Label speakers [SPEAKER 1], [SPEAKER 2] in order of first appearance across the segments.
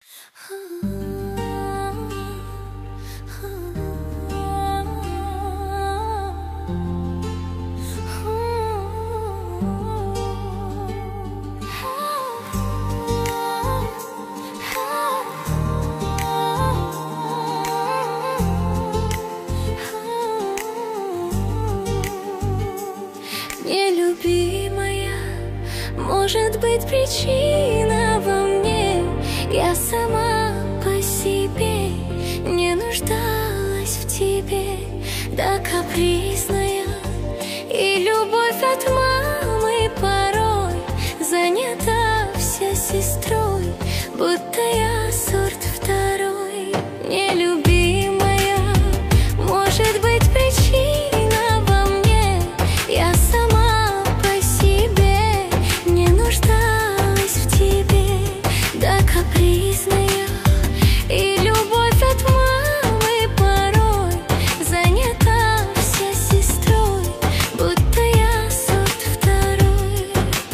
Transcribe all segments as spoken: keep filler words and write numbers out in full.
[SPEAKER 1] Нелюбимая, может быть, причина во мне. Я сама по себе не нуждалась в тебе. Да, капризная, и любовь от мамы порой занята вся сестрой, будто я сорт второй. Нелюбимая, может быть, причина во мне. Я сама по себе не нуждалась в тебе. Да, капризная, и любовь от мамы порой занята вся сестрой, будто я сорт второй.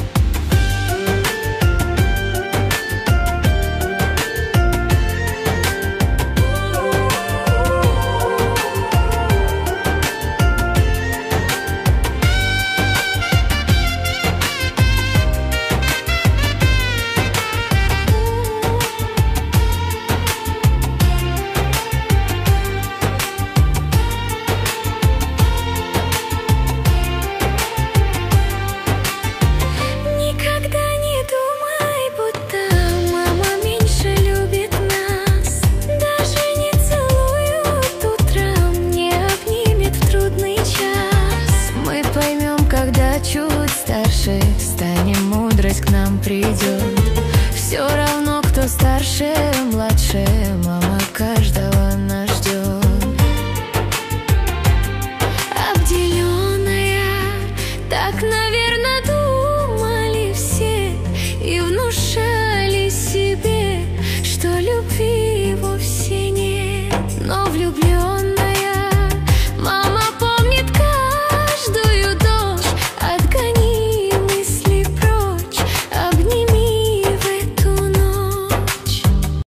[SPEAKER 1] Никогда не думай, будто мама меньше любит нас. Даже не целует утром, не обнимет в трудный час. Мы поймем, когда чуть старше станем, мудрость к нам придет. Все равно, кто старше, младше, мама